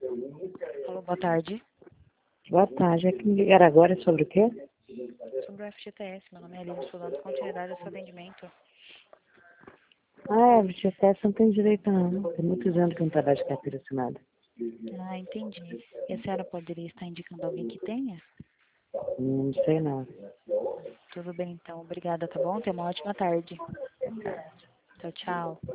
Alô, boa tarde. Boa tarde. É que me ligaram agora sobre o quê? Sobre o FGTS, meu nome é Aline, estou dando continuidade ao seu atendimento. Ah, é, FGTS não tem direito não. Tem muitos anos que eu não trabalho de carteira assinada. Ah, entendi. E a senhora poderia estar indicando alguém que tenha? Não sei não. Tudo bem, então. Obrigada, tá bom? Tenha uma ótima tarde. Tchau, tchau.